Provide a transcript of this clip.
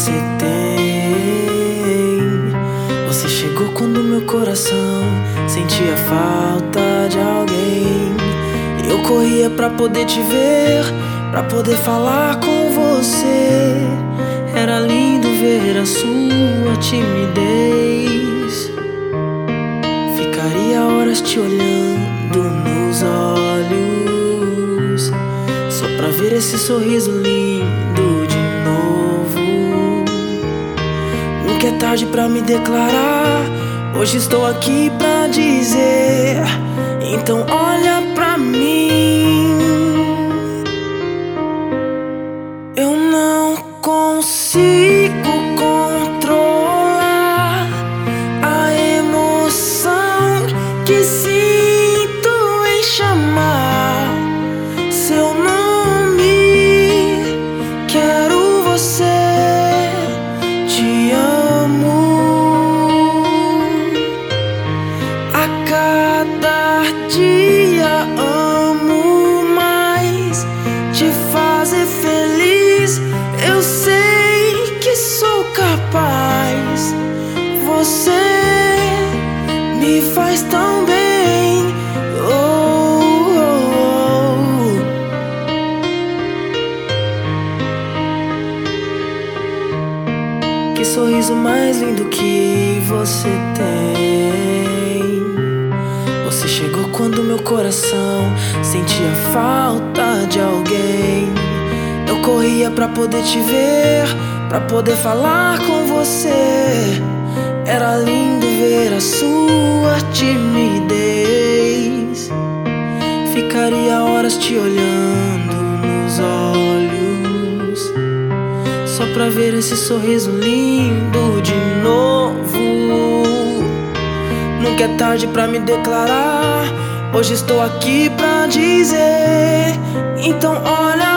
você tem. Você chegou quando meu coração sentia falta de alguém. Eu corria pra poder te ver, pra poder falar com você. Era lindo ver a sua timidez. Ficaria horas te olhando nos olhos, só pra ver esse sorriso lindo de novo. Nunca é tarde pra me declarar, hoje estou aqui pra dizer. Então olha pra mim. Eu não consigo controlar a emoção que sinto em chamar seu nome. Quero você, te amo. A cada dia amo mais te fazer feliz. Eu sei que sou capaz. Você me faz tão bem. Oh, oh, oh. Que sorriso mais lindo que você tem. Você chegou quando meu coração sentia falta de alguém. Eu corria pra poder te ver, pra poder falar com você. Era lindo ver a sua timidez. Ficaria horas te olhando nos olhos, só pra ver esse sorriso lindo de novo. Nunca é tarde pra me declarar, hoje estou aqui pra dizer. Então olha